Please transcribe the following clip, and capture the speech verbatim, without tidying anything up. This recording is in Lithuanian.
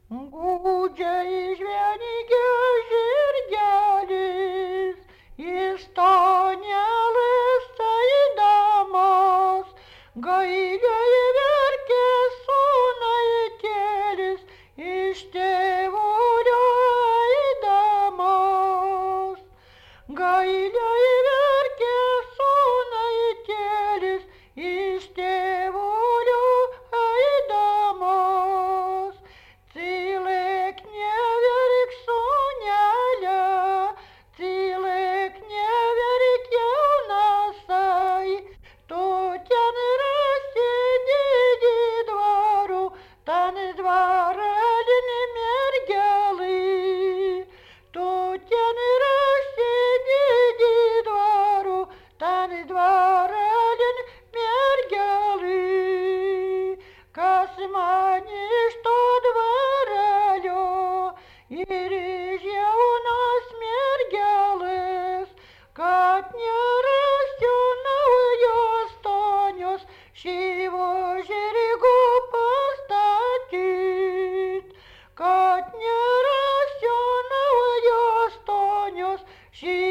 Gūdžiai žvengia žirgelis, jis tonelės eidamas, gailiai verkė sūnaitėlis, iš tėvulio eidamas. Gailiai verkė sūnaitėlis, iš tėvulio eidamas. Cilek neverk, sūnele, cilek neverk, jaunasai, tu ten rasi didį dvarų, ten dvarelin mergelai. Tu ten rasi didį dvarų, ten dvarelin mergelai. Kas man iš to dvarelio ir iš jaunos mergelės, kad nerasiu naujos tonios šyvo žirgo pastatyt, kad nerasiu naujos tonios šyvo